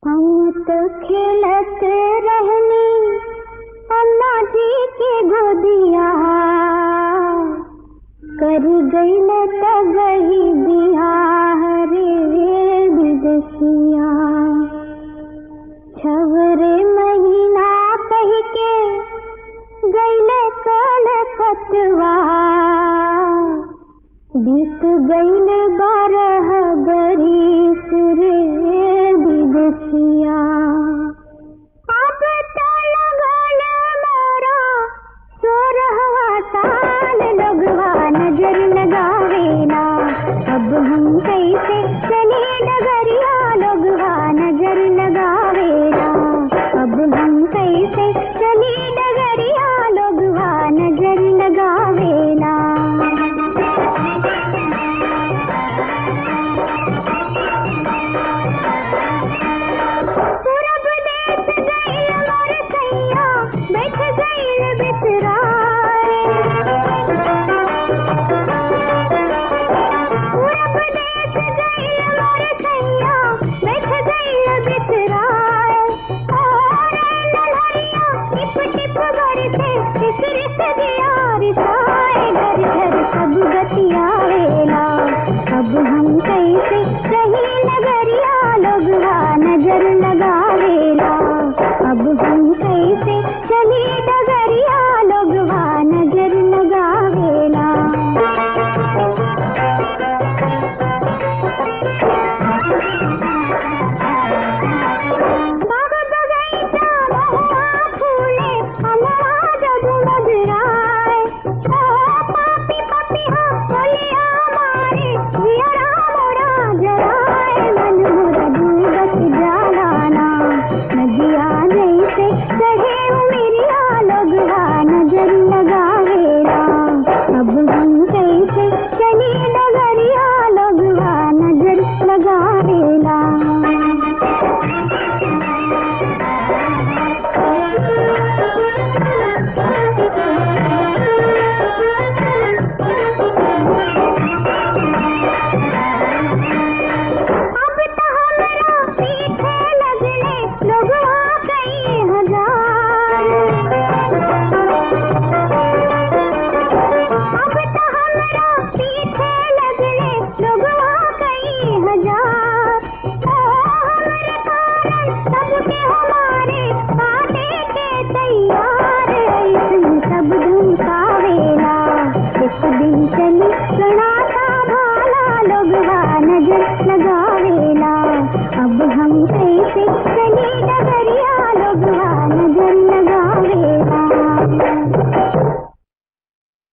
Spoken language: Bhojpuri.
हम तो खेलत रहनी अम्मा जी के गोदिया, कर गईल तगही बियाह रे विदेशिया। छवरे महीना कह के गईल कलकतवा, बीत गईल 12 बरिस रे विदेशिया। अब तो लगल मोरा 16वां साल, लोगवा नजर लगावेला, अब हम कैसे चले डगरिया, लोगवा नजर लगावेला, अब हम कैसे चले डगरिया, लोगवा नजर लगावेला। पूरब देश गईल मोर सैया, बैठ गईल बिसराए। पूरब देश गईल मोर सैया, बैठ गईल बिसराए। और नलहरिया टिप टिप बरसे, रिस दिया रिसाए, घर घर सब गतियावेला, अब हम कैसे रही नगरिया, लोगवा नजर लगा